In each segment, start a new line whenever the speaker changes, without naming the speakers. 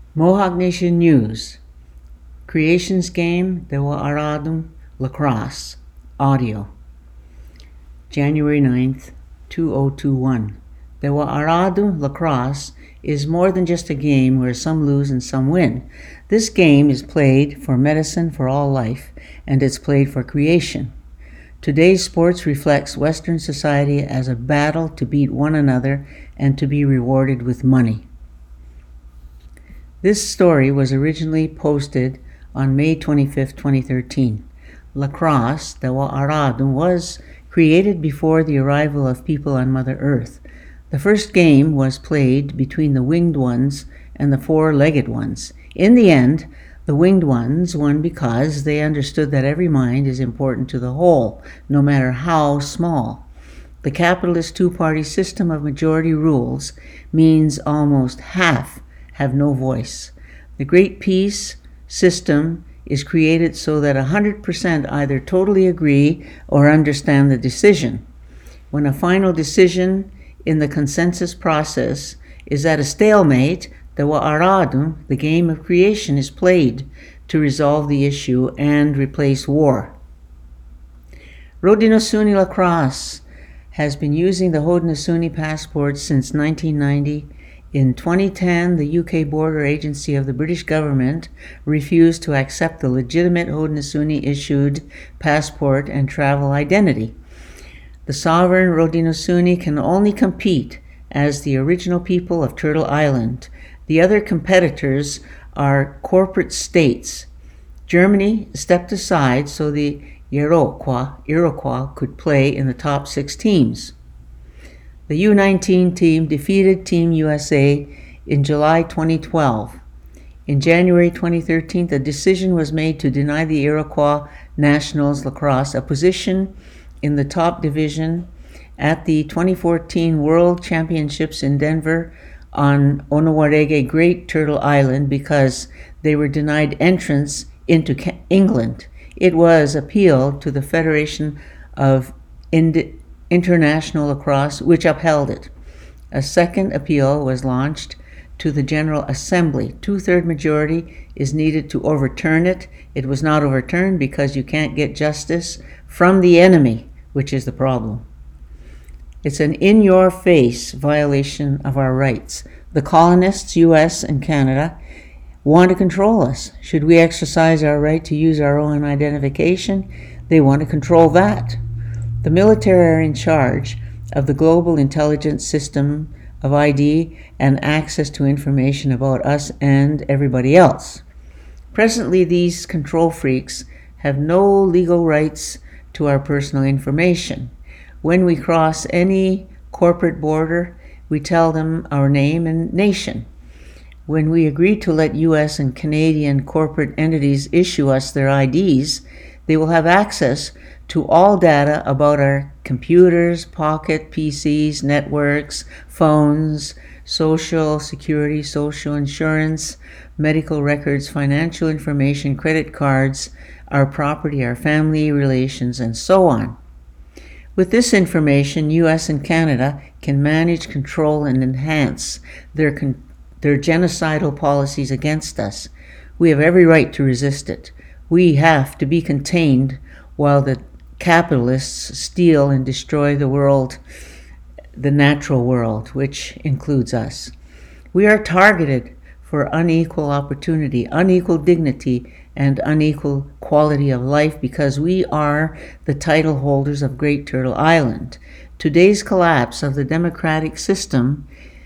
Mohawk Nation News, Creations Game, Dewa Aradum, Lacrosse, Audio, January 9th, 2021. Dewa Aradum Lacrosse is more than just a game where some lose and some win. This game is played for medicine for all life, and it's played for creation. Today's sports reflects Western society as a battle to beat one another and to be rewarded with money. This story was originally posted on May 25, 2013. Lacrosse, Dewa Aradum, was created before the arrival of people on Mother Earth. The first game was played between the winged ones and the four-legged ones. In the end, the winged ones won because they understood that every mind is important to the whole, no matter how small. The capitalist two-party system of majority rules means almost half have no voice. The Great Peace system is created so that 100% either totally agree or understand the decision. When a final decision in the consensus process is at a stalemate, the Wa'aradum, the game of creation, is played to resolve the issue and replace war. Haudenosaunee Lacrosse has been using the Haudenosaunee passport since 1990. In 2010, the UK Border Agency of the British government refused to accept the legitimate Haudenosaunee-issued passport and travel identity. The sovereign Haudenosaunee can only compete as the original people of Turtle Island. The other competitors are corporate states. Germany stepped aside so the Iroquois could play in the top 6 teams. The U19 team defeated Team USA in July 2012. In January 2013, a decision was made to deny the Iroquois Nationals Lacrosse a position in the top division at the 2014 World Championships in Denver on Onowarege Great Turtle Island because they were denied entrance into England. It was appealed to the Federation of International Lacrosse, which upheld it. A second appeal was launched to the General Assembly. 2/3 majority is needed to overturn it. It was not overturned because you can't get justice from the enemy, which is the problem. It's an in-your-face violation of our rights. The colonists, US and Canada, want to control us. Should we exercise our right to use our own identification? They want to control that. The military are in charge of the global intelligence system of ID and access to information about us and everybody else. Presently, these control freaks have no legal rights to our personal information. When we cross any corporate border, we tell them our name and nation. When we agree to let US and Canadian corporate entities issue us their IDs, they will have access to all data about our computers, pocket PCs, networks, phones, social security, social insurance, medical records, financial information, credit cards, our property, our family relations, and so on. With this information, US and Canada can manage, control, and enhance their genocidal policies against us. We have every right to resist it. We have to be contained while the capitalists steal and destroy the world, the natural world, which includes us. We are targeted for unequal opportunity, unequal dignity, and unequal quality of life because we are the title holders of Great Turtle Island. Today's collapse of the democratic system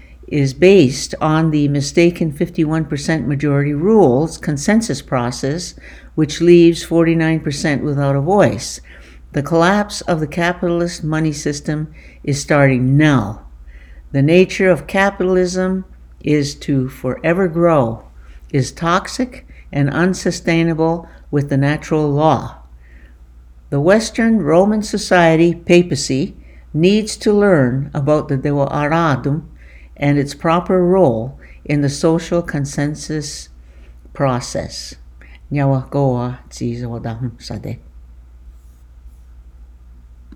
is based on the mistaken 51% majority rules consensus process, which leaves 49% without a voice. The collapse of the capitalist money system is starting now. The nature of capitalism is to forever grow, is toxic and unsustainable with the natural law. The Western Roman society, papacy, needs to learn about the Dewa Aradum and its proper role in the social consensus process. Nyawa goa tsizawadam sade.